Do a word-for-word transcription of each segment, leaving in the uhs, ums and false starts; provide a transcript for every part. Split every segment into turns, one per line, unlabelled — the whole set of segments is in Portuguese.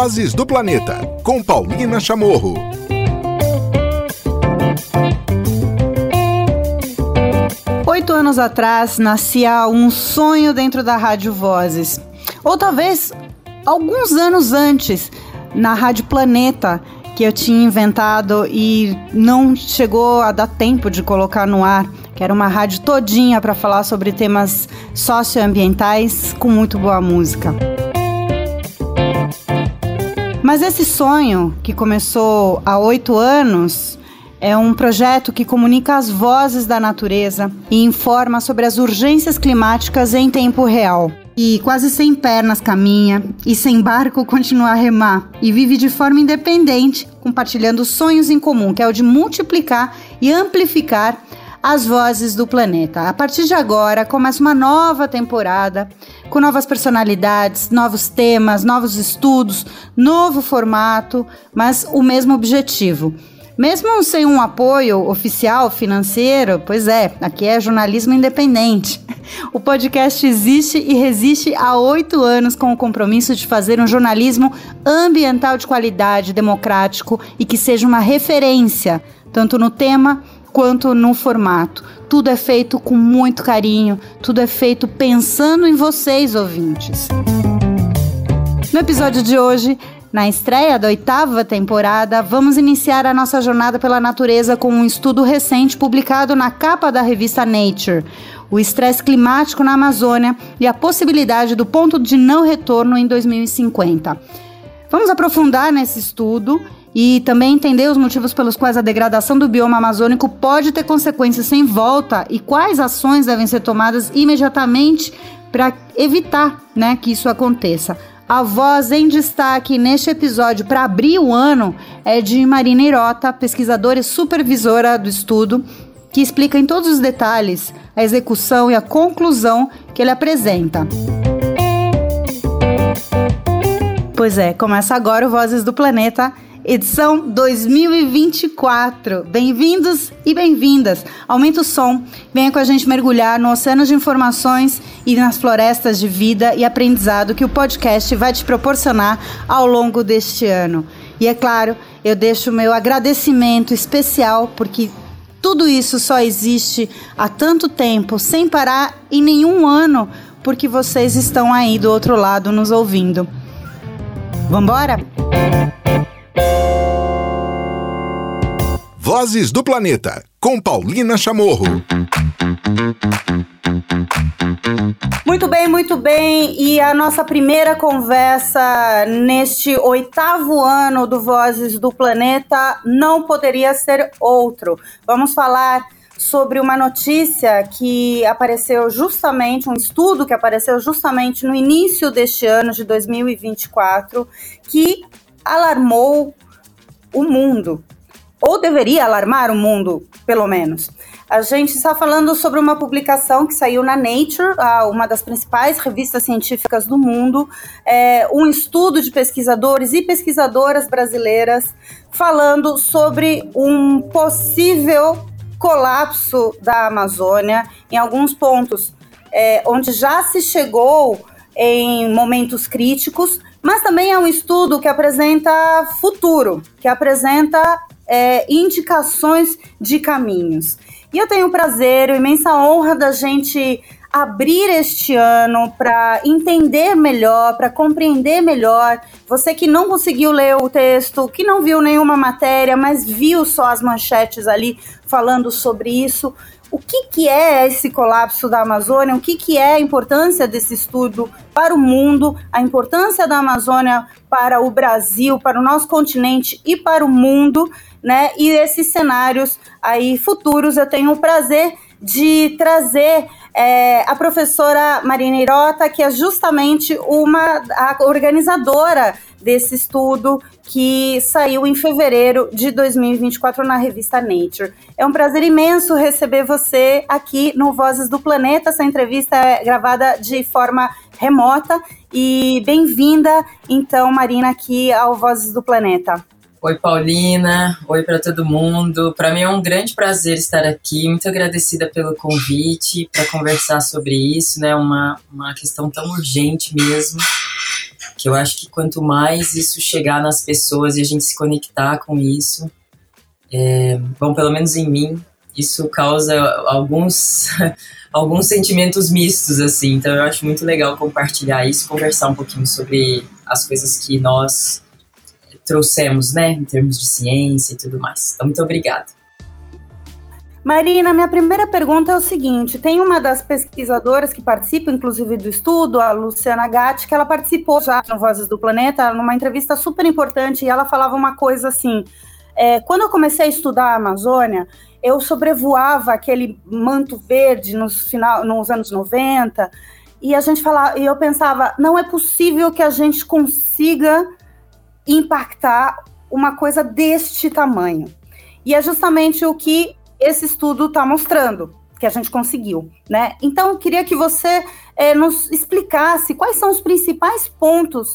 Vozes do Planeta, com Paulina Chamorro.
Oito anos atrás, nascia um sonho dentro da Rádio Vozes. Ou talvez alguns anos antes, na Rádio Planeta, que eu tinha inventado e não chegou a dar tempo de colocar no ar, que era uma rádio todinha para falar sobre temas socioambientais com muito boa música. Mas esse sonho, que começou há oito anos, é um projeto que comunica as vozes da natureza e informa sobre as urgências climáticas em tempo real. E quase sem pernas caminha, e sem barco continua a remar, e vive de forma independente, compartilhando sonhos em comum, que é o de multiplicar e amplificar as vozes do planeta. A partir de agora, começa uma nova temporada, com novas personalidades, novos temas, novos estudos, novo formato, mas o mesmo objetivo. Mesmo sem um apoio oficial financeiro, pois é, aqui é jornalismo independente. O podcast existe e resiste há oito anos com o compromisso de fazer um jornalismo ambiental de qualidade, democrático e que seja uma referência, tanto no tema quanto no formato. Tudo é feito com muito carinho, tudo é feito pensando em vocês, ouvintes. No episódio de hoje, na estreia da oitava temporada, vamos iniciar a nossa jornada pela natureza com um estudo recente publicado na capa da revista Nature, o estresse climático na Amazônia e a possibilidade do ponto de não retorno em dois mil e cinquenta. Vamos aprofundar nesse estudo e também entender os motivos pelos quais a degradação do bioma amazônico pode ter consequências sem volta e quais ações devem ser tomadas imediatamente para evitar, né, que isso aconteça. A voz em destaque neste episódio para abrir o ano é de Marina Hirota, pesquisadora e supervisora do estudo, que explica em todos os detalhes a execução e a conclusão que ele apresenta. Pois é, começa agora o Vozes do Planeta, edição dois mil e vinte e quatro. Bem-vindos e bem-vindas. Aumenta o som, venha com a gente mergulhar no oceano de informações e nas florestas de vida e aprendizado que o podcast vai te proporcionar ao longo deste ano. E é claro, eu deixo o meu agradecimento especial porque tudo isso só existe há tanto tempo, sem parar em nenhum ano, porque vocês estão aí do outro lado nos ouvindo. Vambora?
Vozes do Planeta, com Paulina Chamorro.
Muito bem, muito bem. E a nossa primeira conversa neste oitavo ano do Vozes do Planeta não poderia ser outro. Vamos falar sobre uma notícia que apareceu justamente, um estudo que apareceu justamente no início deste ano de dois mil e vinte e quatro, que alarmou o mundo. Ou deveria alarmar o mundo, pelo menos. A gente está falando sobre uma publicação que saiu na Nature, uma das principais revistas científicas do mundo, é, um estudo de pesquisadores e pesquisadoras brasileiras falando sobre um possível colapso da Amazônia em alguns pontos, é, onde já se chegou em momentos críticos, mas também é um estudo que apresenta futuro, que apresenta É, indicações de caminhos. E eu tenho o prazer, a imensa honra da gente abrir este ano para entender melhor, para compreender melhor. Você que não conseguiu ler o texto, que não viu nenhuma matéria, mas viu só as manchetes ali falando sobre isso. O que, que é esse colapso da Amazônia? O que, que é a importância desse estudo para o mundo, a importância da Amazônia para o Brasil, para o nosso continente e para o mundo, né? E esses cenários aí futuros eu tenho o prazer de trazer é, a professora Marina Hirota, que é justamente uma a organizadora desse estudo que saiu em fevereiro de dois mil e vinte e quatro na revista Nature. É um prazer imenso receber você aqui no Vozes do Planeta. Essa entrevista é gravada de forma remota e bem-vinda, então, Marina, aqui ao Vozes do Planeta.
Oi, Paulina. Oi para todo mundo. Para mim é um grande prazer estar aqui. Muito agradecida pelo convite para conversar sobre isso, né? Uma, uma questão tão urgente mesmo. que eu acho que quanto mais isso chegar nas pessoas e a gente se conectar com isso, é, bom, pelo menos em mim, isso causa alguns, alguns sentimentos mistos, assim. Então eu acho muito legal compartilhar isso, conversar um pouquinho sobre as coisas que nós trouxemos, né, em termos de ciência e tudo mais. Então, muito obrigada.
Marina, minha primeira pergunta é o seguinte, tem uma das pesquisadoras que participa, inclusive, do estudo, a Luciana Gatti, que ela participou já no Vozes do Planeta, numa entrevista super importante, e ela falava uma coisa assim, é, quando eu comecei a estudar a Amazônia, eu sobrevoava aquele manto verde nos, final, nos anos noventa, e a gente falava, e eu pensava, não é possível que a gente consiga impactar uma coisa deste tamanho. E é justamente o que esse estudo está mostrando, que a gente conseguiu, né? Então, eu queria que você é, nos explicasse quais são os principais pontos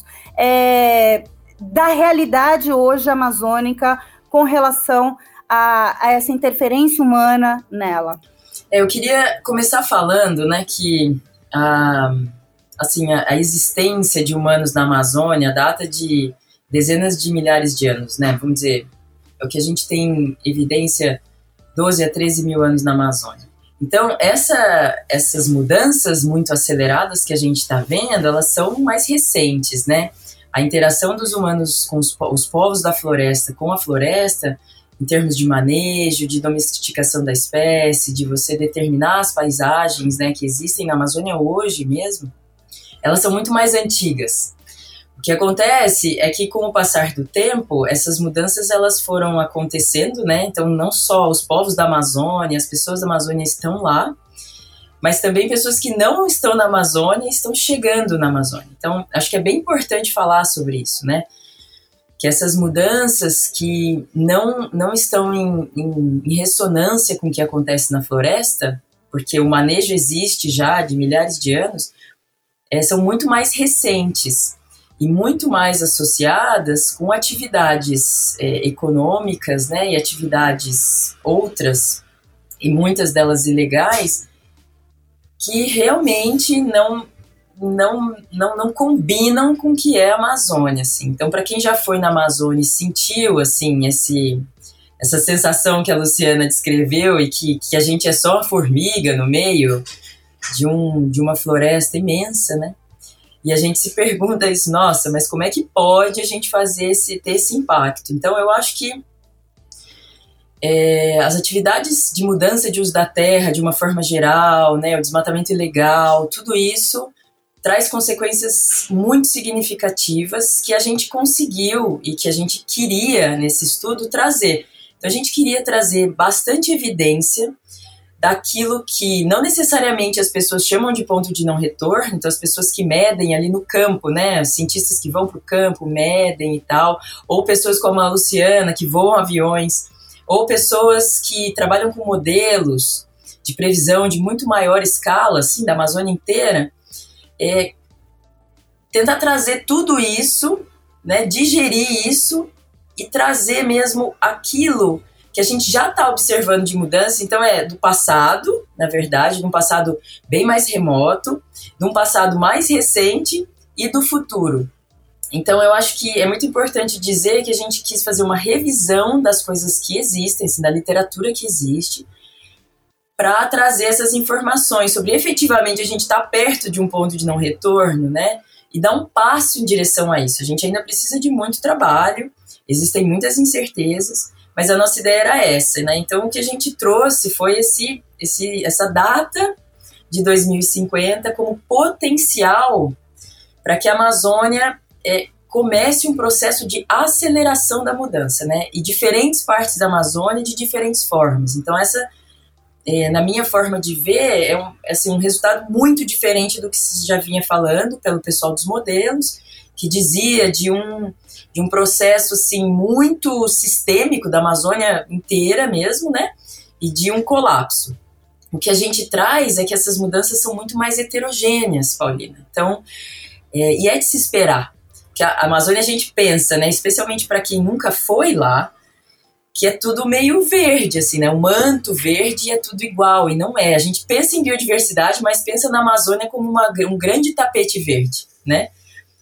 é, da realidade hoje amazônica com relação a, a essa interferência humana nela.
Eu queria começar falando, né, que a, assim, a, a existência de humanos na Amazônia data de dezenas de milhares de anos, né? Vamos dizer, é o que a gente tem evidência doze a treze mil anos na Amazônia. Então, essa, essas mudanças muito aceleradas que a gente está vendo, elas são mais recentes, né? A interação dos humanos com os, os povos da floresta, com a floresta, em termos de manejo, de domesticação da espécie, de você determinar as paisagens, né, que existem na Amazônia hoje mesmo, elas são muito mais antigas. O que acontece é que, com o passar do tempo, essas mudanças elas foram acontecendo, né? Então, não só os povos da Amazônia, as pessoas da Amazônia estão lá, mas também pessoas que não estão na Amazônia estão chegando na Amazônia. Então, acho que é bem importante falar sobre isso, né? Que essas mudanças que não, não estão em, em, em ressonância com o que acontece na floresta, porque o manejo existe já de milhares de anos, é, são muito mais recentes e muito mais associadas com atividades é, econômicas, né, e atividades outras, e muitas delas ilegais, que realmente não, não, não, não combinam com o que é a Amazônia. Assim. Então, para quem já foi na Amazônia e sentiu assim, esse, essa sensação que a Luciana descreveu, e que, que a gente é só uma formiga no meio de, um, de uma floresta imensa, né? E a gente se pergunta isso, nossa, mas como é que pode a gente fazer esse, ter esse impacto? Então, eu acho que é, as atividades de mudança de uso da terra, de uma forma geral, né, o desmatamento ilegal, tudo isso traz consequências muito significativas que a gente conseguiu e que a gente queria, nesse estudo, trazer. Então, a gente queria trazer bastante evidência daquilo que não necessariamente as pessoas chamam de ponto de não retorno, então as pessoas que medem ali no campo, né, os cientistas que vão para o campo, medem e tal, ou pessoas como a Luciana, que voam aviões, ou pessoas que trabalham com modelos de previsão de muito maior escala, assim, da Amazônia inteira, é, tentar trazer tudo isso, né, digerir isso e trazer mesmo aquilo que a gente já está observando de mudança. Então é do passado, na verdade, de um passado bem mais remoto, de um passado mais recente e do futuro. Então eu acho que é muito importante dizer que a gente quis fazer uma revisão das coisas que existem, assim, da literatura que existe, para trazer essas informações sobre efetivamente a gente estar tá perto de um ponto de não retorno, né? E dar um passo em direção a isso. A gente ainda precisa de muito trabalho, existem muitas incertezas, mas a nossa ideia era essa, né? Então, o que a gente trouxe foi esse, esse, essa data de dois mil e cinquenta como potencial para que a Amazônia é, comece um processo de aceleração da mudança, né? E diferentes partes da Amazônia de diferentes formas. Então, essa, é, na minha forma de ver, é um, assim, um resultado muito diferente do que se já vinha falando pelo pessoal dos modelos, que dizia de um... de um processo, assim, muito sistêmico da Amazônia inteira mesmo, né, e de um colapso. O que a gente traz é que essas mudanças são muito mais heterogêneas, Paulina. Então, é, e é de se esperar, que a Amazônia a gente pensa, né, especialmente para quem nunca foi lá, que é tudo meio verde, assim, né, o manto verde é tudo igual, e não é. A gente pensa em biodiversidade, mas pensa na Amazônia como uma, um grande tapete verde, né.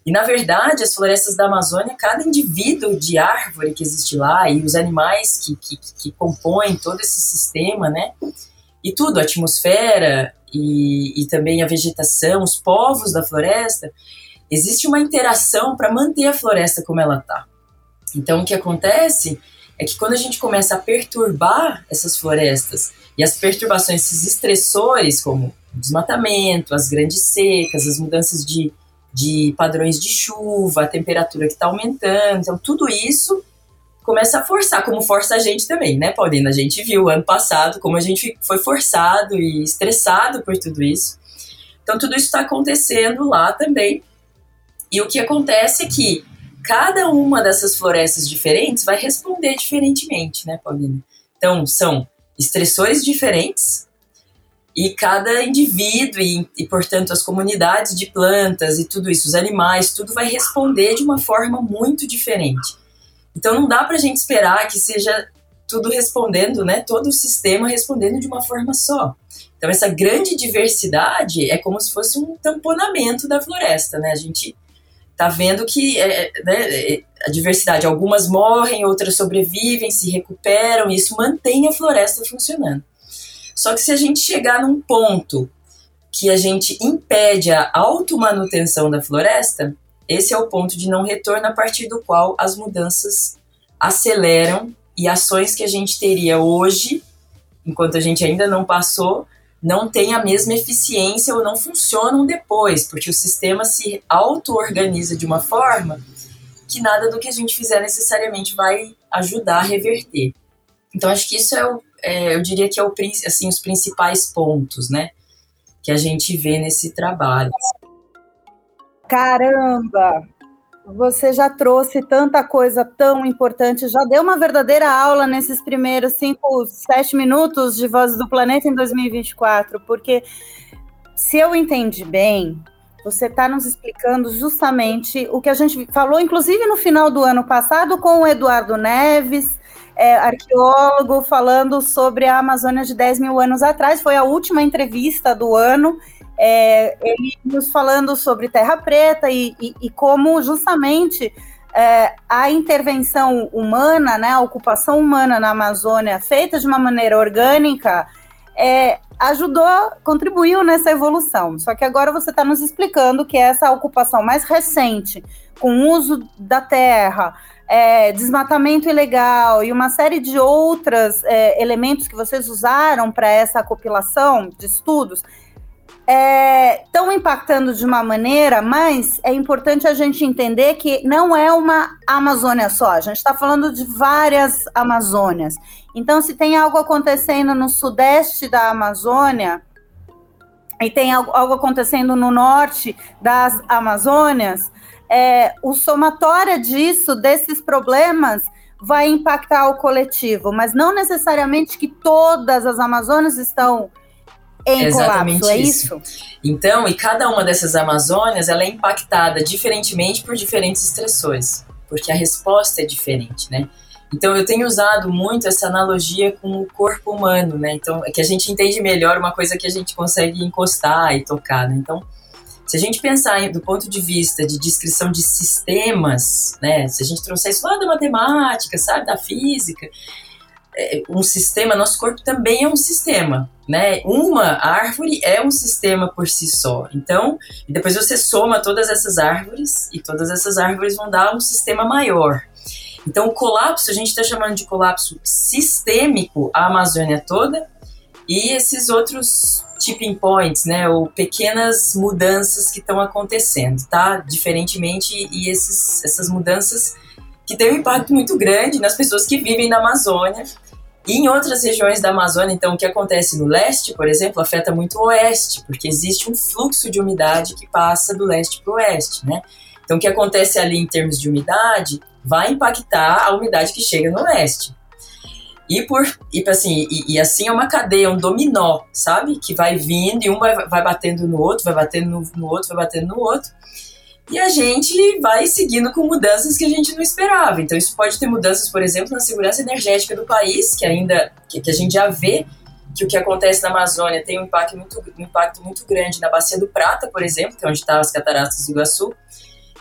E, na verdade, as florestas da Amazônia, cada indivíduo de árvore que existe lá e os animais que, que, que compõem todo esse sistema, né? E tudo, a atmosfera e, e também a vegetação, os povos da floresta, existe uma interação para manter a floresta como ela está. Então, o que acontece é que quando a gente começa a perturbar essas florestas, e as perturbações, esses estressores, como o desmatamento, as grandes secas, as mudanças de de padrões de chuva, a temperatura que está aumentando, então tudo isso começa a forçar, como força a gente também, né, Paulina? A gente viu ano passado como a gente foi forçado e estressado por tudo isso. Então tudo isso está acontecendo lá também. E o que acontece é que cada uma dessas florestas diferentes vai responder diferentemente, né, Paulina? Então são estressores diferentes, e cada indivíduo e, e, portanto, as comunidades de plantas e tudo isso, os animais, tudo vai responder de uma forma muito diferente. Então não dá para a gente esperar que seja tudo respondendo, né, todo o sistema respondendo de uma forma só. Então essa grande diversidade é como se fosse um tamponamento da floresta, né? A gente está vendo que é, né, a diversidade, algumas morrem, outras sobrevivem, se recuperam, e isso mantém a floresta funcionando. Só que se a gente chegar num ponto que a gente impede a automanutenção da floresta, esse é o ponto de não retorno a partir do qual as mudanças aceleram e ações que a gente teria hoje, enquanto a gente ainda não passou, não tem a mesma eficiência ou não funcionam depois, porque o sistema se auto-organiza de uma forma que nada do que a gente fizer necessariamente vai ajudar a reverter. Então acho que isso é o É, eu diria que é o, assim, os principais pontos, né, que a gente vê nesse trabalho.
Caramba! Você já trouxe tanta coisa tão importante, já deu uma verdadeira aula nesses primeiros cinco, sete minutos de Vozes do Planeta em dois mil e vinte e quatro, porque, se eu entendi bem, você está nos explicando justamente o que a gente falou, inclusive no final do ano passado, com o Eduardo Neves, É, arqueólogo, falando sobre a Amazônia de dez mil anos atrás. Foi a última entrevista do ano, é, ele nos falando sobre Terra Preta e, e, e como justamente é, a intervenção humana, né, a ocupação humana na Amazônia, feita de uma maneira orgânica, é, ajudou, contribuiu nessa evolução. Só que agora você está nos explicando que essa ocupação mais recente, com o uso da terra, É, desmatamento ilegal e uma série de outros é, elementos que vocês usaram para essa compilação de estudos estão é, impactando de uma maneira, mas é importante a gente entender que não é uma Amazônia só, a gente está falando de várias Amazônias. Então, se tem algo acontecendo no sudeste da Amazônia e tem algo, algo acontecendo no norte das Amazônias, É, o somatório disso, desses problemas, vai impactar o coletivo, mas não necessariamente que todas as Amazônias estão em
Exatamente
colapso, é
isso.
isso?
Então, e cada uma dessas Amazônias, ela é impactada diferentemente por diferentes estressores, porque a resposta é diferente, né? Então, eu tenho usado muito essa analogia com o corpo humano, né? Então, é que a gente entende melhor uma coisa que a gente consegue encostar e tocar, né? Então, se a gente pensar do ponto de vista de descrição de sistemas, né, se a gente trouxer isso lá da matemática, sabe, da física, é, um sistema, nosso corpo também é um sistema, né? Uma árvore é um sistema por si só. Então, depois você soma todas essas árvores e todas essas árvores vão dar um sistema maior. Então, o colapso, a gente está chamando de colapso sistêmico a Amazônia toda e esses outros tipping points, né, ou pequenas mudanças que estão acontecendo, tá? Diferentemente, e esses, essas mudanças que têm um impacto muito grande nas pessoas que vivem na Amazônia e em outras regiões da Amazônia. Então, o que acontece no leste, por exemplo, afeta muito o oeste, porque existe um fluxo de umidade que passa do leste para o oeste, né? Então, o que acontece ali em termos de umidade vai impactar a umidade que chega no oeste. E, por, e, assim, e, e assim é uma cadeia, um dominó, sabe? Que vai vindo e um vai, vai batendo no outro, vai batendo no, no outro, vai batendo no outro. E a gente vai seguindo com mudanças que a gente não esperava. Então isso pode ter mudanças, por exemplo, na segurança energética do país, que ainda que, que a gente já vê que o que acontece na Amazônia tem um impacto muito, um impacto muito grande na Bacia do Prata, por exemplo, que é onde estão as cataratas do Iguaçu.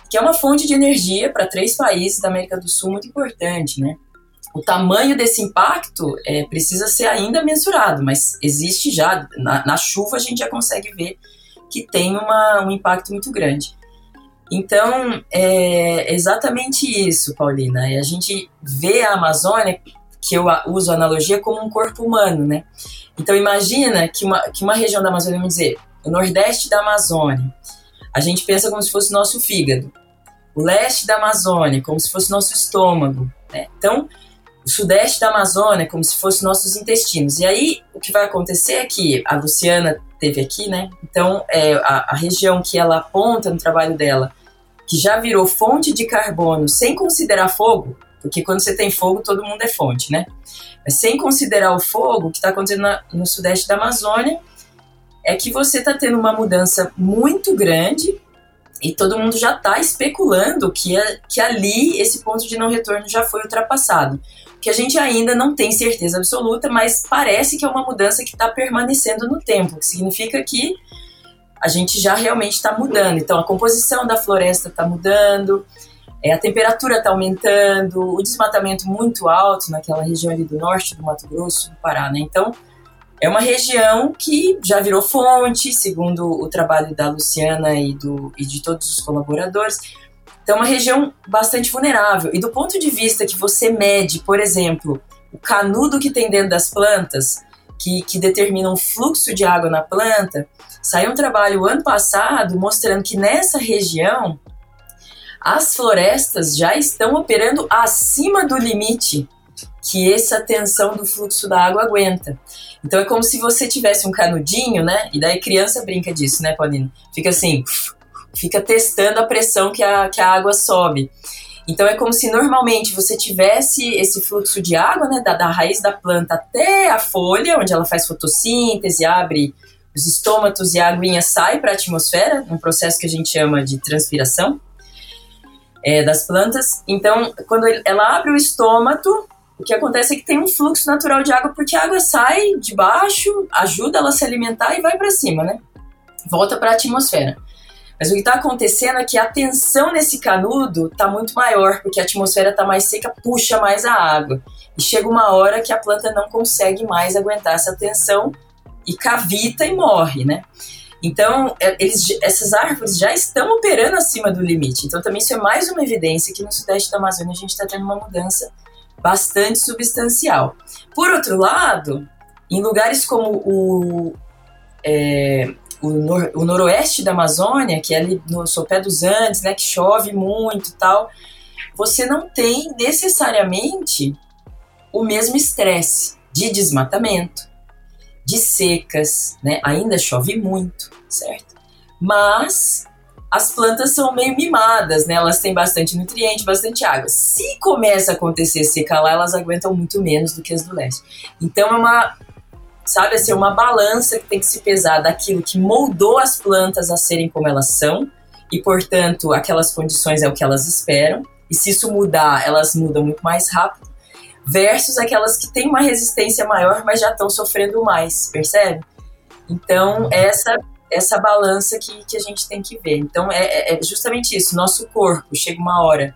que é uma fonte de energia para três países da América do Sul muito importante, né? O tamanho desse impacto é, precisa ser ainda mensurado, mas existe já, na, na chuva a gente já consegue ver que tem uma, um impacto muito grande. Então, é exatamente isso, Paulina. A gente vê a Amazônia, que eu uso a analogia, como um corpo humano, né? Então, imagina que uma, que uma região da Amazônia, vamos dizer, o nordeste da Amazônia, a gente pensa como se fosse o nosso fígado. O leste da Amazônia, como se fosse o nosso estômago, né? Então, o sudeste da Amazônia, como se fossem nossos intestinos. E aí, o que vai acontecer é que a Luciana teve aqui, né? Então, é, a, a região que ela aponta no trabalho dela, que já virou fonte de carbono, sem considerar fogo, porque quando você tem fogo, todo mundo é fonte, né? Mas sem considerar o fogo, o que está acontecendo na, no sudeste da Amazônia, é que você está tendo uma mudança muito grande e todo mundo já está especulando que, é, que ali esse ponto de não retorno já foi ultrapassado. Que a gente ainda não tem certeza absoluta, mas parece que é uma mudança que está permanecendo no tempo, que significa que a gente já realmente está mudando. Então, a composição da floresta está mudando, é, a temperatura está aumentando, o desmatamento muito alto naquela região ali do norte do Mato Grosso, do Pará, né? Então, é uma região que já virou fonte, segundo o trabalho da Luciana e, do, e de todos os colaboradores. Então, é uma região bastante vulnerável. E do ponto de vista que você mede, por exemplo, o canudo que tem dentro das plantas, que, que determina o fluxo de água na planta, saiu um trabalho ano passado mostrando que nessa região as florestas já estão operando acima do limite que essa tensão do fluxo da água aguenta. Então, é como se você tivesse um canudinho, né? E daí criança brinca disso, né, Paulina? Fica assim... fica testando a pressão que a, que a água sobe. Então, é como se normalmente você tivesse esse fluxo de água, né, da, da raiz da planta até a folha, onde ela faz fotossíntese, abre os estômatos e a aguinha sai para a atmosfera, um processo que a gente chama de transpiração é, das plantas. Então, quando ela abre o estômato, o que acontece é que tem um fluxo natural de água, porque a água sai de baixo, ajuda ela a se alimentar e vai para cima, né? Volta para a atmosfera. Mas o que está acontecendo é que a tensão nesse canudo está muito maior, porque a atmosfera está mais seca, puxa mais a água. E chega uma hora que a planta não consegue mais aguentar essa tensão e cavita e morre, né? Então, eles, essas árvores já estão operando acima do limite. Então, também isso é mais uma evidência que no sudeste da Amazônia a gente está tendo uma mudança bastante substancial. Por outro lado, em lugares como o... É, O, nor- o noroeste da Amazônia, que é ali no sopé dos Andes, né, que chove muito e tal, você não tem necessariamente o mesmo estresse de desmatamento, de secas, né, ainda chove muito, certo? Mas as plantas são meio mimadas, né, elas têm bastante nutriente, bastante água. Se começa a acontecer seca lá, elas aguentam muito menos do que as do leste. Então é uma... sabe, assim, uma balança que tem que se pesar daquilo que moldou as plantas a serem como elas são, e, portanto, aquelas condições é o que elas esperam, e se isso mudar, elas mudam muito mais rápido, versus aquelas que têm uma resistência maior, mas já estão sofrendo mais, percebe? Então, essa, essa balança que, que a gente tem que ver. Então, é, é justamente isso, nosso corpo, chega uma hora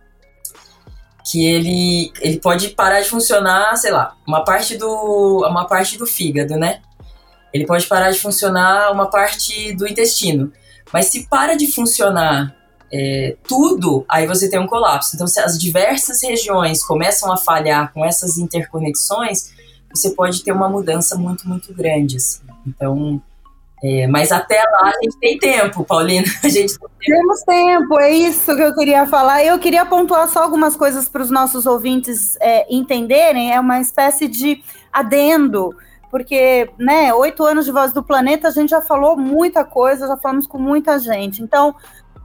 que ele, ele pode parar de funcionar, sei lá, uma parte do, uma parte do fígado, né? Ele pode parar de funcionar uma parte do intestino. Mas se para de funcionar é, tudo, aí você tem um colapso. Então, se as diversas regiões começam a falhar com essas interconexões, você pode ter uma mudança muito, muito grande, assim. Então... É, mas até lá a gente tem tempo, Paulina. A gente tem tempo.
Temos tempo, é isso que eu queria falar. Eu queria pontuar só algumas coisas para os nossos ouvintes é, entenderem. É uma espécie de adendo, porque, né, oito anos de Voz do Planeta, a gente já falou muita coisa, já falamos com muita gente. Então,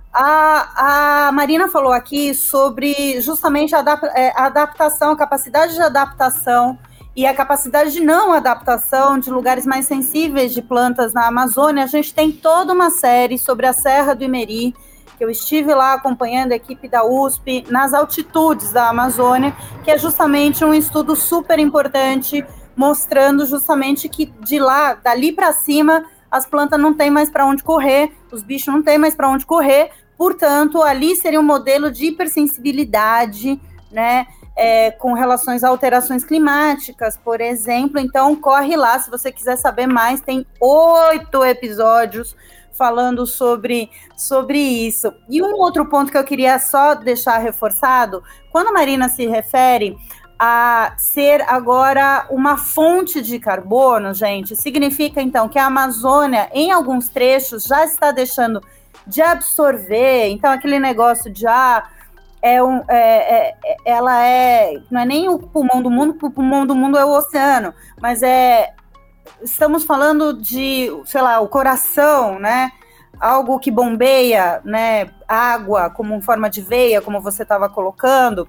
a, a Marina falou aqui sobre justamente a, a adaptação, a capacidade de adaptação e a capacidade de não adaptação de lugares mais sensíveis de plantas na Amazônia. A gente tem toda uma série sobre a Serra do Imeri, que eu estive lá acompanhando a equipe da U S P nas altitudes da Amazônia, que é justamente um estudo super importante, mostrando justamente que de lá, dali para cima, as plantas não têm mais para onde correr, os bichos não têm mais para onde correr, Portanto, ali seria um modelo de hipersensibilidade, né, é, com relações a alterações climáticas, por exemplo. Então, corre lá, se você quiser saber mais, tem oito episódios falando sobre, sobre isso. E um outro ponto que eu queria só deixar reforçado, quando a Marina se refere a ser agora uma fonte de carbono, gente, significa então que a Amazônia, em alguns trechos, já está deixando de absorver. Então, aquele negócio de ah, é um, é, é, ela é, não é nem o pulmão do mundo, o pulmão do mundo é o oceano, mas é, estamos falando de, sei lá, o coração, né? Algo que bombeia, né, água como forma de veia, como você estava colocando.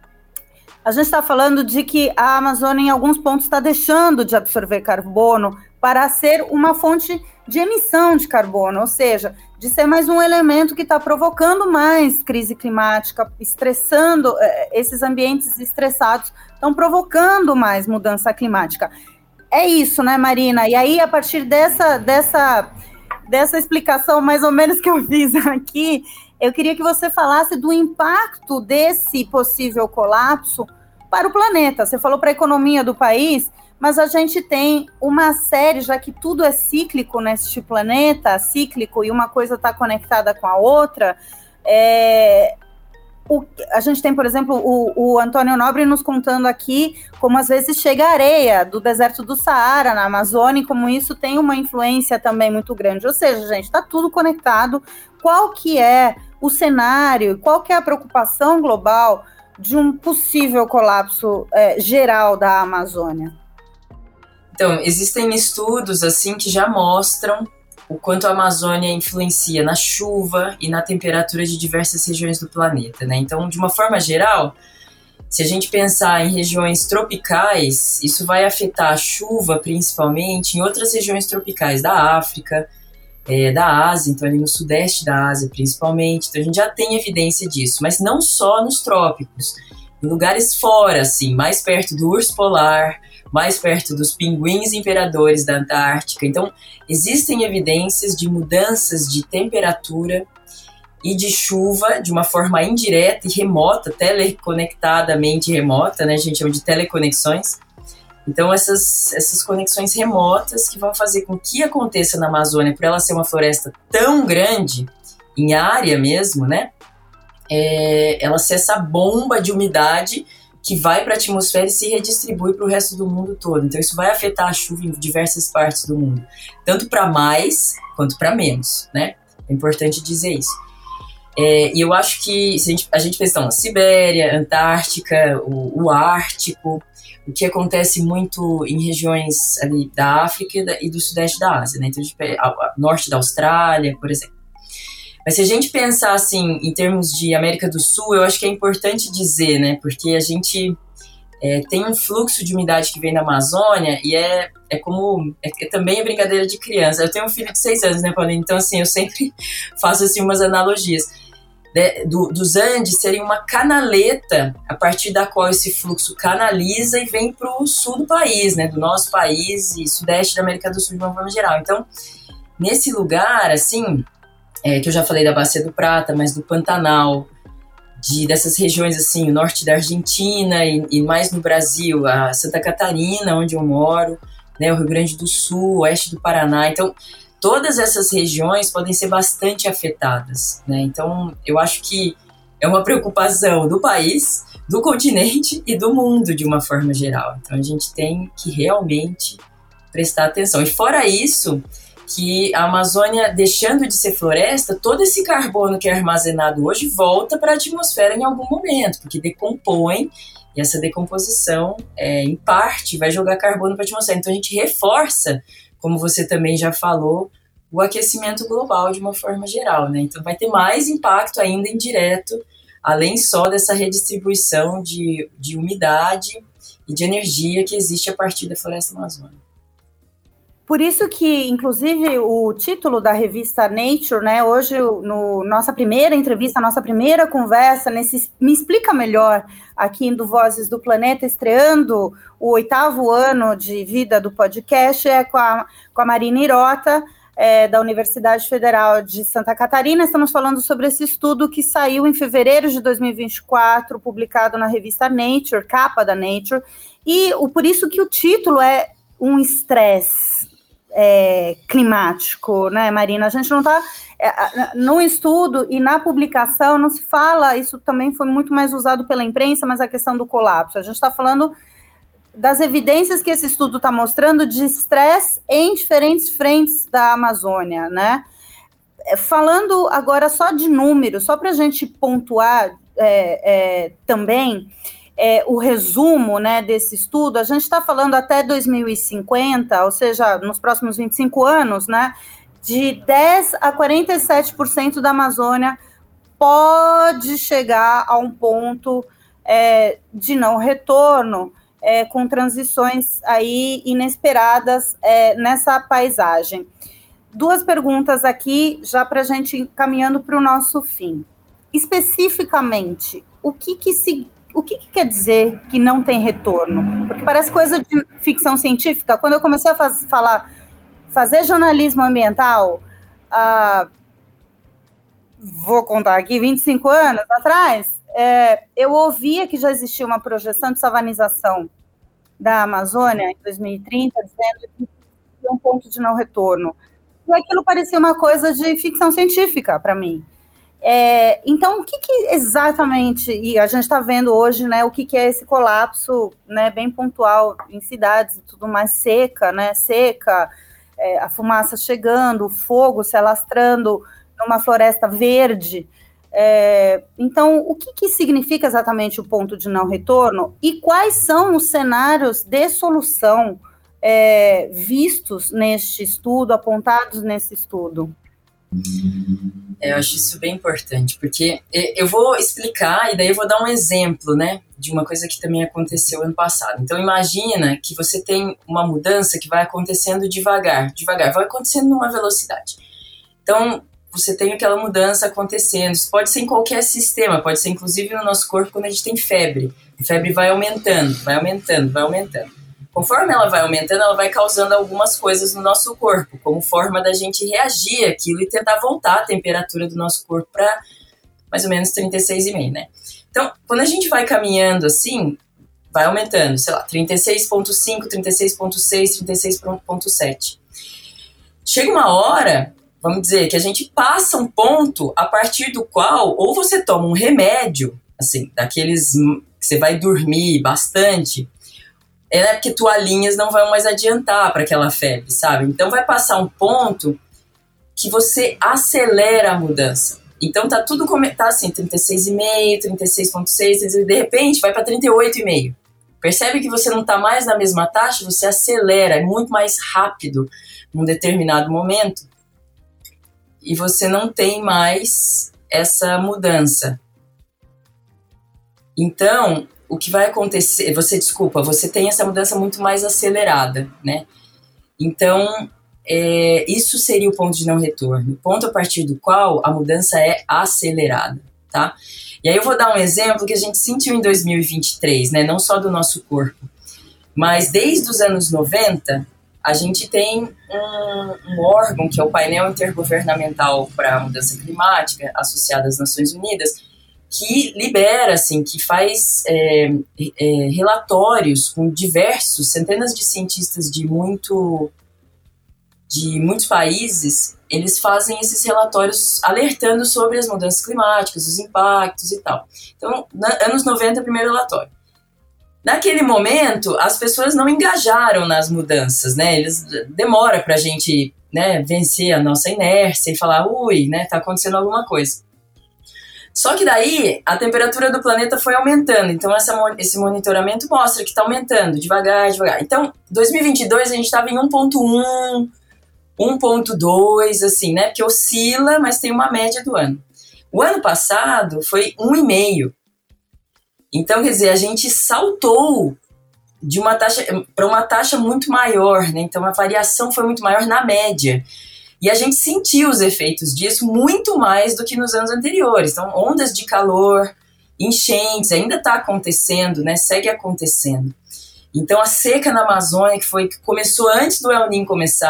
A gente está falando de que a Amazônia, em alguns pontos, está deixando de absorver carbono para ser uma fonte de emissão de carbono, ou seja, de ser mais um elemento que está provocando mais crise climática, estressando, esses ambientes estressados estão provocando mais mudança climática. É isso, né, Marina? E aí, a partir dessa, dessa, dessa explicação mais ou menos que eu fiz aqui, eu queria que você falasse do impacto desse possível colapso para o planeta. Você falou para a economia do país, mas a gente tem uma série, já que tudo é cíclico neste planeta, cíclico, e uma coisa está conectada com a outra. É, o, a gente tem, por exemplo, o, o Antônio Nobre nos contando aqui como às vezes chega a areia do deserto do Saara, na Amazônia, e como isso tem uma influência também muito grande. Ou seja, gente, está tudo conectado. Qual que é o cenário, qual que é a preocupação global de um possível colapso é, geral da Amazônia?
Então, existem estudos assim que já mostram o quanto a Amazônia influencia na chuva e na temperatura de diversas regiões do planeta, né? Então, de uma forma geral, se a gente pensar em regiões tropicais, isso vai afetar a chuva principalmente em outras regiões tropicais da África, É, da Ásia, então ali no sudeste da Ásia principalmente, então a gente já tem evidência disso, mas não só nos trópicos, em lugares fora, assim, mais perto do urso polar, mais perto dos pinguins imperadores da Antártica. Então existem evidências de mudanças de temperatura e de chuva de uma forma indireta e remota, teleconectadamente remota, né, a gente chama de teleconexões. Então, essas, essas conexões remotas que vão fazer com que aconteça na Amazônia, por ela ser uma floresta tão grande, em área mesmo, né? É, ela ser essa bomba de umidade que vai para a atmosfera e se redistribui para o resto do mundo todo. Então, isso vai afetar a chuva em diversas partes do mundo, tanto para mais quanto para menos, né? É importante dizer isso. É, e eu acho que se a, gente, a gente pensa, então, a Sibéria, Antártica, o, o Ártico, o que acontece muito em regiões ali da África e, da, e do sudeste da Ásia, né? Então, a gente, a, a, norte da Austrália, por exemplo. Mas se a gente pensar, assim, em termos de América do Sul, eu acho que é importante dizer, né? Porque a gente é, tem um fluxo de umidade que vem da Amazônia e é, é como... É, é também é brincadeira de criança. Eu tenho um filho de seis anos, né, Paulinho? Então, assim, eu sempre faço, assim, umas analogias. De, do, dos Andes serem uma canaleta a partir da qual esse fluxo canaliza e vem para o sul do país, né, do nosso país e sudeste da América do Sul de uma forma geral. Então, nesse lugar, assim, é, que eu já falei da Bacia do Prata, mas do Pantanal, de, dessas regiões, assim, o norte da Argentina e, e mais no Brasil, a Santa Catarina, onde eu moro, né, o Rio Grande do Sul, oeste do Paraná. Então, todas essas regiões podem ser bastante afetadas, né? Então, eu acho que é uma preocupação do país, do continente e do mundo de uma forma geral. Então, a gente tem que realmente prestar atenção. E fora isso, que a Amazônia, deixando de ser floresta, todo esse carbono que é armazenado hoje volta para a atmosfera em algum momento, porque decompõe, e essa decomposição, é, em parte, vai jogar carbono para a atmosfera. Então, a gente reforça, como você também já falou, o aquecimento global de uma forma geral, né? Então vai ter mais impacto ainda indireto, além só dessa redistribuição de, de umidade e de energia que existe a partir da floresta amazônica.
Por isso que, inclusive, o título da revista Nature, né, hoje, no nossa primeira entrevista, nossa primeira conversa, nesse Me Explica Melhor, aqui do Vozes do Planeta, estreando o oitavo ano de vida do podcast, é com a, com a Marina Hirota, é, da Universidade Federal de Santa Catarina. Estamos falando sobre esse estudo que saiu em fevereiro de dois mil e vinte e quatro, publicado na revista Nature, capa da Nature, e o, por isso que o título é um estresse é, climático, né, Marina? A gente não está... É, no estudo e na publicação não se fala, isso também foi muito mais usado pela imprensa, mas a questão do colapso. A gente está falando das evidências que esse estudo está mostrando de estresse em diferentes frentes da Amazônia, né? Falando agora só de números, só para a gente pontuar é, é, também é, o resumo, né, desse estudo, a gente está falando até dois mil e cinquenta, ou seja, nos próximos vinte e cinco anos, né, de dez a quarenta e sete por cento da Amazônia pode chegar a um ponto é, de não retorno, é, com transições aí inesperadas é, nessa paisagem. Duas perguntas aqui, já para a gente ir caminhando para o nosso fim. Especificamente, o que que se... O que, que quer dizer que não tem retorno? Porque parece coisa de ficção científica. Quando eu comecei a faz, falar, fazer jornalismo ambiental, ah, vou contar aqui, vinte e cinco anos atrás, é, eu ouvia que já existia uma projeção de savanização da Amazônia em dois mil e trinta, dizendo que existia um ponto de não retorno. E aquilo parecia uma coisa de ficção científica para mim. É, então, o que, que exatamente, e a gente está vendo hoje, né, o que, que é esse colapso, né, bem pontual em cidades e tudo mais, seca, né, seca, é, a fumaça chegando, o fogo se alastrando numa floresta verde. É, então, o que, que significa exatamente o ponto de não retorno e quais são os cenários de solução é, vistos neste estudo, apontados nesse estudo?
Eu acho isso bem importante, porque eu vou explicar e daí eu vou dar um exemplo, né, de uma coisa que também aconteceu ano passado. Então, imagina que você tem uma mudança que vai acontecendo devagar, devagar, vai acontecendo numa velocidade. Então, você tem aquela mudança acontecendo, isso pode ser em qualquer sistema, pode ser inclusive no nosso corpo quando a gente tem febre. A febre vai aumentando, vai aumentando, vai aumentando. Conforme ela vai aumentando, ela vai causando algumas coisas no nosso corpo, como forma da gente reagir àquilo e tentar voltar a temperatura do nosso corpo para mais ou menos trinta e seis vírgula cinco, né? Então, quando a gente vai caminhando assim, vai aumentando, sei lá, trinta e seis vírgula cinco, trinta e seis vírgula seis, trinta e seis vírgula sete. Chega uma hora, vamos dizer, que a gente passa um ponto a partir do qual ou você toma um remédio, assim, daqueles que você vai dormir bastante, é porque toalhinhas não vão mais adiantar para aquela febre, sabe? Então vai passar um ponto que você acelera a mudança. Então tá tudo como tá assim, trinta e seis vírgula cinco, trinta e seis vírgula seis, de repente vai para trinta e oito vírgula cinco. Percebe que você não tá mais na mesma taxa, você acelera, é muito mais rápido num determinado momento e você não tem mais essa mudança. Então, o que vai acontecer, você, desculpa, você tem essa mudança muito mais acelerada, né? Então, é, isso seria o ponto de não retorno, o ponto a partir do qual a mudança é acelerada, tá? E aí eu vou dar um exemplo que a gente sentiu em dois mil e vinte e três, né? Não só do nosso corpo, mas desde os anos noventa, a gente tem um, um órgão, que é o Painel Intergovernamental para a Mudança Climática, associado às Nações Unidas, que libera, assim, que faz é, é, relatórios com diversos, centenas de cientistas de, muito, de muitos países, eles fazem esses relatórios alertando sobre as mudanças climáticas, os impactos e tal. Então, na, anos noventa, primeiro relatório. Naquele momento, as pessoas não engajaram nas mudanças, né? Eles demora para a gente, né, vencer a nossa inércia e falar, ui, né, tá acontecendo alguma coisa. Só que daí, a temperatura do planeta foi aumentando, então essa, esse monitoramento mostra que está aumentando, devagar, devagar. Então, dois mil e vinte e dois a gente estava em um ponto um, um ponto dois, assim, né, porque oscila, mas tem uma média do ano. O ano passado foi um vírgula cinco. Então, quer dizer, a gente saltou de uma taxa para uma taxa muito maior, né, então a variação foi muito maior na média. E a gente sentiu os efeitos disso muito mais do que nos anos anteriores. Então, ondas de calor, enchentes, ainda está acontecendo, né? Segue acontecendo. Então, a seca na Amazônia, que foi que começou antes do El Niño começar,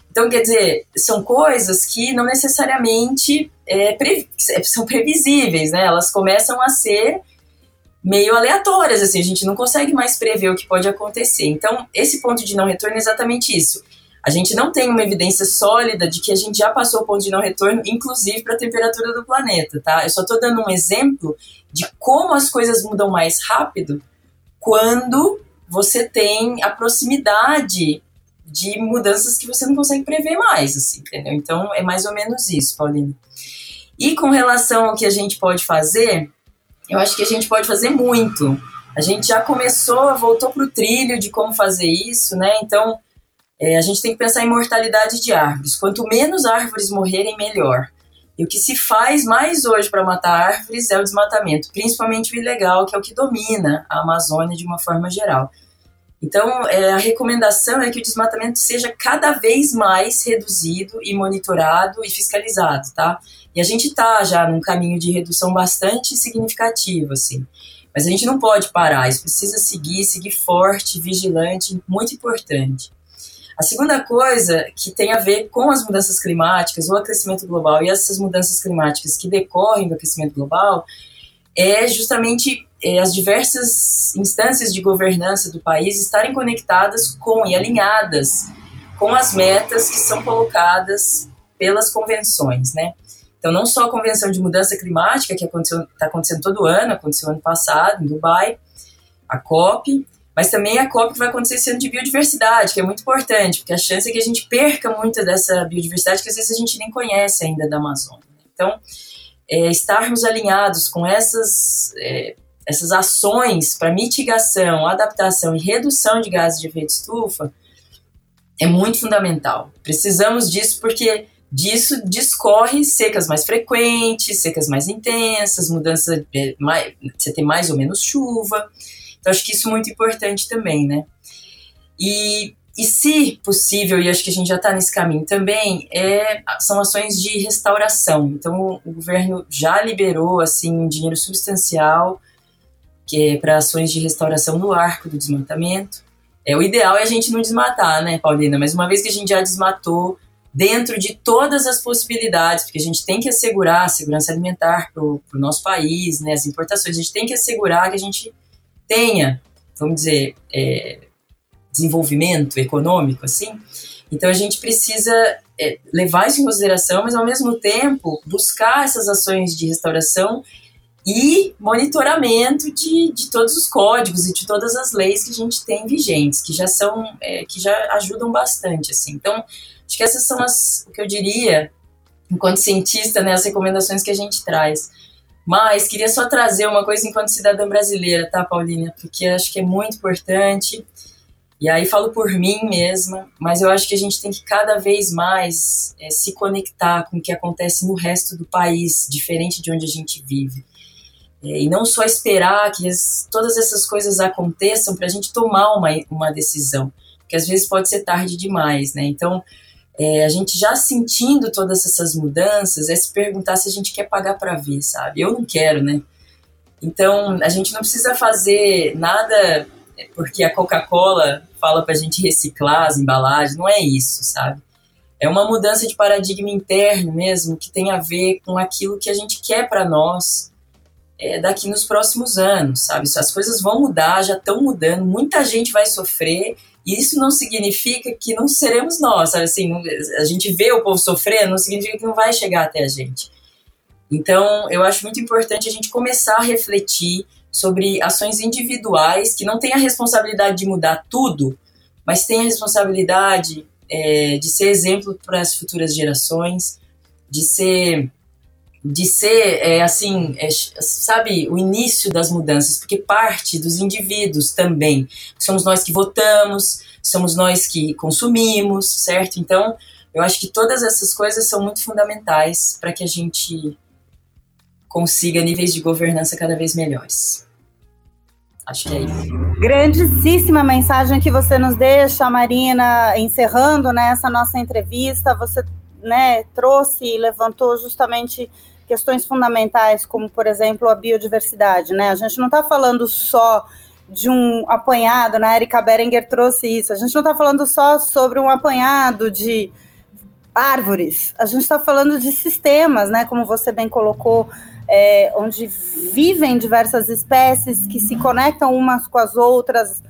Então, quer dizer, são coisas que não necessariamente é, pre- são previsíveis, né? Elas começam a ser meio aleatórias, assim, a gente não consegue mais prever o que pode acontecer. Então, esse ponto de não retorno é exatamente isso. A gente não tem uma evidência sólida de que a gente já passou o ponto de não retorno, inclusive para a temperatura do planeta, tá? Eu só estou dando um exemplo de como as coisas mudam mais rápido quando você tem a proximidade de mudanças que você não consegue prever mais, assim, entendeu? Então, é mais ou menos isso, Paulina. E com relação ao que a gente pode fazer, eu acho que a gente pode fazer muito. A gente já começou, voltou para o trilho de como fazer isso, né? Então, é, a gente tem que pensar em mortalidade de árvores. Quanto menos árvores morrerem, melhor. E o que se faz mais hoje para matar árvores é o desmatamento, principalmente o ilegal, que é o que domina a Amazônia de uma forma geral. Então, é, a recomendação é que o desmatamento seja cada vez mais reduzido e monitorado e fiscalizado, tá? E a gente está já num caminho de redução bastante significativo, assim. Mas a gente não pode parar, isso precisa seguir, seguir forte, vigilante, muito importante. A segunda coisa que tem a ver com as mudanças climáticas, o aquecimento global e essas mudanças climáticas que decorrem do aquecimento global, é justamente é, as diversas instâncias de governança do país estarem conectadas com e alinhadas com as metas que são colocadas pelas convenções, né? Então, não só a Convenção de Mudança Climática, que está acontecendo todo ano, aconteceu ano passado, em Dubai, a COP, mas também a COP que vai acontecer esse ano de biodiversidade, que é muito importante, porque a chance é que a gente perca muito dessa biodiversidade, que às vezes a gente nem conhece ainda da Amazônia. Então, é, estarmos alinhados com essas, é, essas ações para mitigação, adaptação e redução de gases de efeito estufa é muito fundamental. Precisamos disso porque disso discorre secas mais frequentes, secas mais intensas, mudança, é, mais, você tem mais ou menos chuva. Então, acho que isso é muito importante também, né? E, e se possível, e acho que a gente já está nesse caminho também, é, são ações de restauração. Então, o governo já liberou, assim, um dinheiro substancial que é para ações de restauração no arco do desmatamento. É, o ideal é a gente não desmatar, né, Paulina? Mas uma vez que a gente já desmatou, dentro de todas as possibilidades, porque a gente tem que assegurar a segurança alimentar para o nosso país, né, as importações, a gente tem que assegurar que a gente tenha, vamos dizer, é, desenvolvimento econômico, assim. Então, a gente precisa é, levar isso em consideração, mas, ao mesmo tempo, buscar essas ações de restauração e monitoramento de, de todos os códigos e de todas as leis que a gente tem vigentes, que já são, é, que já ajudam bastante, assim. Então, acho que essas são as, o que eu diria, enquanto cientista, né, as recomendações que a gente traz. Mas queria só trazer uma coisa enquanto cidadã brasileira, tá, Paulina? Porque acho que é muito importante, e aí falo por mim mesma, mas eu acho que a gente tem que cada vez mais é, se conectar com o que acontece no resto do país, diferente de onde a gente vive. É, e não só esperar que as, todas essas coisas aconteçam para a gente tomar uma, uma decisão, porque às vezes pode ser tarde demais, né? Então, É, a gente já sentindo todas essas mudanças, é se perguntar se a gente quer pagar para ver, sabe? Eu não quero, né? Então, a gente não precisa fazer nada porque a Coca-Cola fala para a gente reciclar as embalagens, não é isso, sabe? É uma mudança de paradigma interno mesmo, que tem a ver com aquilo que a gente quer para nós é, daqui nos próximos anos, sabe? As coisas vão mudar, já estão mudando, muita gente vai sofrer. E isso não significa que não seremos nós, sabe? Assim, a gente vê o povo sofrendo, não significa que não vai chegar até a gente. Então, eu acho muito importante a gente começar a refletir sobre ações individuais que não têm a responsabilidade de mudar tudo, mas têm a responsabilidade é, de ser exemplo para as futuras gerações, de ser, de ser é, assim, é, sabe, o início das mudanças, porque parte dos indivíduos também. Somos nós que votamos, somos nós que consumimos, certo? Então, eu acho que todas essas coisas são muito fundamentais para que a gente consiga níveis de governança cada vez melhores. Acho que é isso.
Grandíssima mensagem que você nos deixa, Marina, encerrando, né, essa nossa entrevista. Você, né, trouxe e levantou justamente questões fundamentais, como, por exemplo, a biodiversidade, né? A gente não está falando só de um apanhado, né? A Erika Berenguer trouxe isso. A gente não está falando só sobre um apanhado de árvores, a gente está falando de sistemas, né, como você bem colocou, é, onde vivem diversas espécies que se conectam umas com as outras,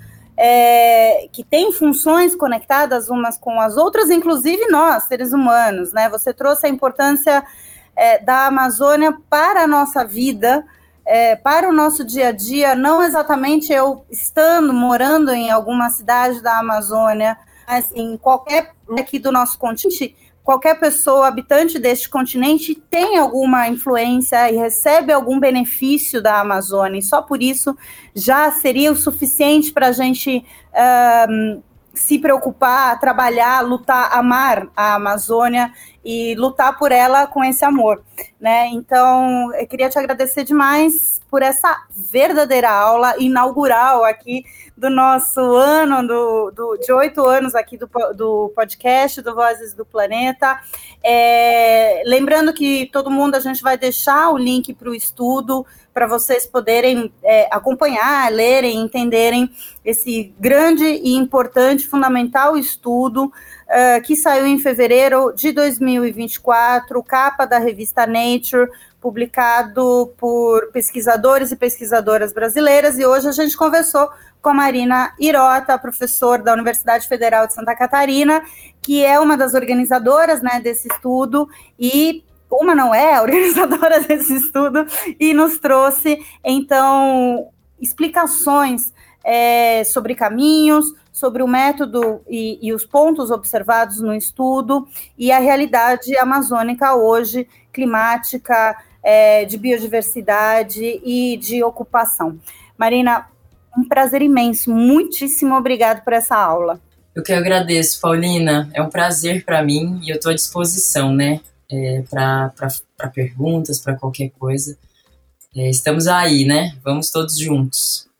é, que têm funções conectadas umas com as outras, inclusive nós, seres humanos, né? Você trouxe a importância é, da Amazônia para a nossa vida, é, para o nosso dia a dia, não exatamente eu estando, morando em alguma cidade da Amazônia, mas em qualquer aqui do nosso continente, qualquer pessoa habitante deste continente tem alguma influência e recebe algum benefício da Amazônia, e só por isso já seria o suficiente para a gente uh, se preocupar, trabalhar, lutar, amar a Amazônia e lutar por ela com esse amor, né? Então, eu queria te agradecer demais por essa verdadeira aula inaugural aqui do nosso ano, do, do, de oito anos aqui do, do podcast, do Vozes do Planeta. É, lembrando que todo mundo, a gente vai deixar o link para o estudo, para vocês poderem é, acompanhar, lerem, entenderem esse grande e importante, fundamental estudo uh, que saiu em fevereiro de dois mil e vinte e quatro, capa da revista Nature, publicado por pesquisadores e pesquisadoras brasileiras, e hoje a gente conversou com a Marina Hirota, professora da Universidade Federal de Santa Catarina, que é uma das organizadoras, né, desse estudo, e uma não é a organizadora desse estudo, e nos trouxe, então, explicações é, sobre caminhos, sobre o método e, e os pontos observados no estudo, e a realidade amazônica hoje, climática, é, de biodiversidade e de ocupação. Marina, um prazer imenso, muitíssimo obrigado por essa aula.
Eu que agradeço, Paulina, é um prazer para mim e eu estou à disposição, né, é, para perguntas, para qualquer coisa. É, estamos aí, né, vamos todos juntos.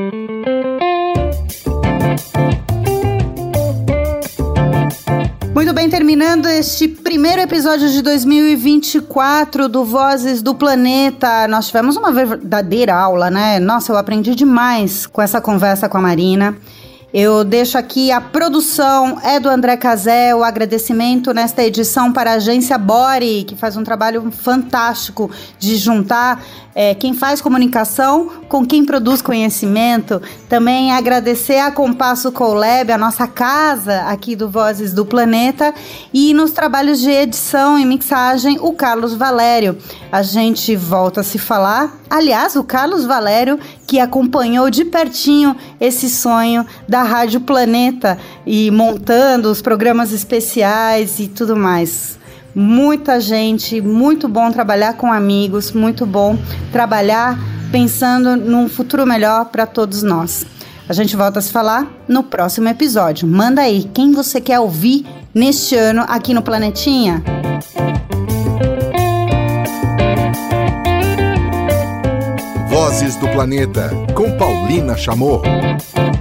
Muito bem, terminando este primeiro episódio de dois mil e vinte e quatro do Vozes do Planeta. Nós tivemos uma verdadeira aula, né? Nossa, eu aprendi demais com essa conversa com a Marina. Eu deixo aqui a produção é do André Cazé, o agradecimento nesta edição para a agência Bori, que faz um trabalho fantástico de juntar é, quem faz comunicação com quem produz conhecimento. Também agradecer a Compasso Colab, a nossa casa aqui do Vozes do Planeta, e nos trabalhos de edição e mixagem, o Carlos Valério. A gente volta a se falar. Aliás, o Carlos Valério, que acompanhou de pertinho esse sonho da Rádio Planeta e montando os programas especiais e tudo mais. Muita gente, muito bom trabalhar com amigos, muito bom trabalhar pensando num futuro melhor para todos nós. A gente volta a se falar no próximo episódio. Manda aí quem você quer ouvir neste ano aqui no Planetinha.
Vozes do Planeta, com Paulina Chamorro.